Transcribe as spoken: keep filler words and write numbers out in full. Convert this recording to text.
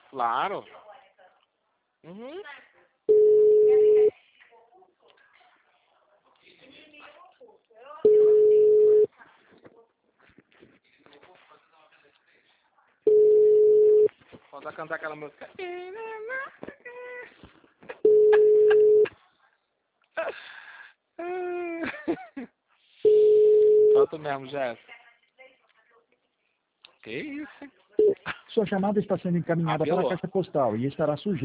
Claro. Uhum. Pode cantar aquela música. Só tu mesmo, Jéssica. Que isso, hein? Sua chamada está sendo encaminhada para a Apelou. caixa postal e estará sujeita